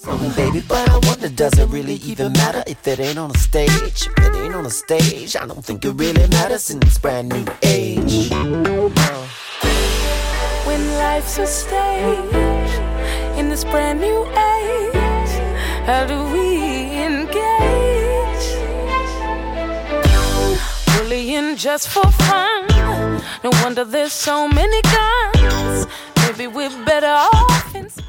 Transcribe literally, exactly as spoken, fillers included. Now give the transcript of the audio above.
Baby, but I wonder, does it really even matter if it ain't on a stage? If it ain't on a stage, I don't think it really matters in this brand new age. When life's a stage, in this brand new age, how do we engage? Bullying just for fun, no wonder there's so many guns. Maybe we're better off in